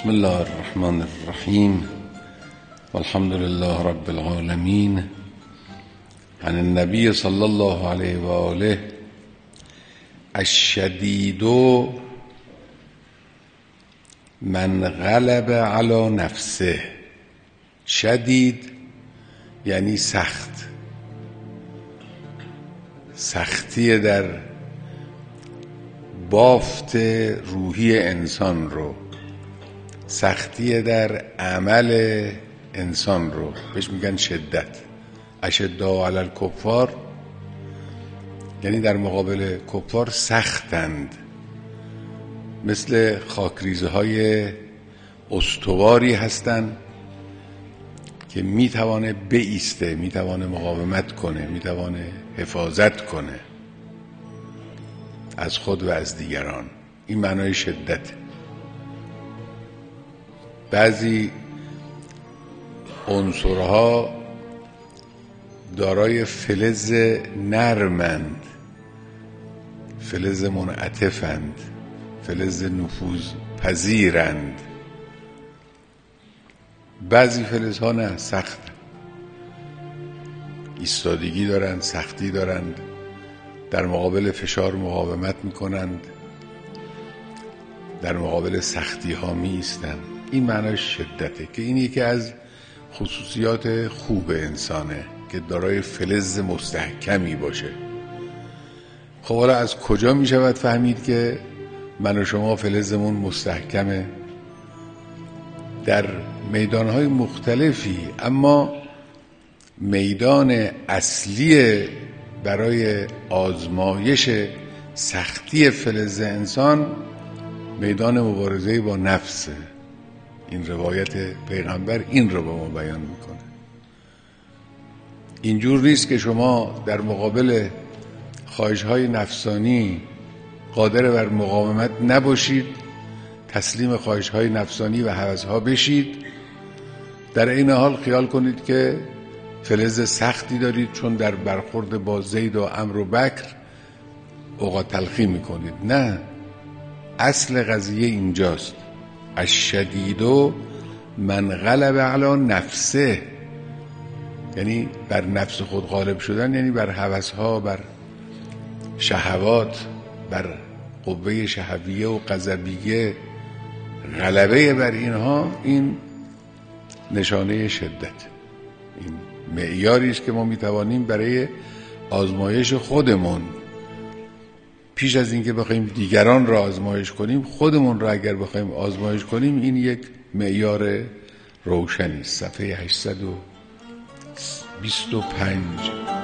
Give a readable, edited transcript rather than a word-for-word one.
بسم الله الرحمن الرحیم والحمد لله رب العالمین. عن النبی صلی الله علیه و آله: الشدید من غلب علی نفسه. شدید یعنی سخت، سختی در بافت روحی انسان رو، سختی در عمل انسان رو بهش میگن شدت. اشداء علی الکفار یعنی در مقابل کفار سختند، مثل خاکریزه های استواری هستند که میتوانه بایسته، میتوانه مقاومت کنه، میتوانه حفاظت کنه از خود و از دیگران. این معنای شدت. بعضی عنصرها دارای فلز نرمند، فلز منعطفند، فلز نفوذ پذیرند. بعضی فلزها نه، سخت، ایستادگی دارند، سختی دارند، در مقابل فشار مقاومت میکنند، در مقابل سختی ها می ایستند. این معنای شدته که این یکی از خصوصیات خوب انسانه که دارای فلز مستحکمی باشه. خب حالا از کجا می شود فهمید که من و شما فلزمون مستحکمه؟ در میدانهای مختلفی، اما میدان اصلی برای آزمایش سختی فلز انسان میدان مبارزه با نفسه. این روایت پیغمبر این رو به ما بیان میکنه. اینجور نیست که شما در مقابل خواهش‌های نفسانی قادر بر مقاومت نباشید، تسلیم خواهش‌های نفسانی و هوس‌ها بشید، در این حال خیال کنید که فلز سختی دارید چون در برخورد با زید و عمرو و بکر اوقات تلخی میکنید. نه، اصل قضیه اینجاست. الشدید من غلب علی نفسه، یعنی بر نفس خود غالب شدن، یعنی بر هوس‌ها، بر شهوات، بر قوه شهویه و غضبیه غلبه بر اینها. این نشانه شدت، این معیاری است که ما میتوانیم برای آزمایش خودمون، پیش از اینکه بخوایم دیگران را آزمایش کنیم، خودمون را اگر بخوایم آزمایش کنیم، این یک معیار روشنی است. صفحه 825.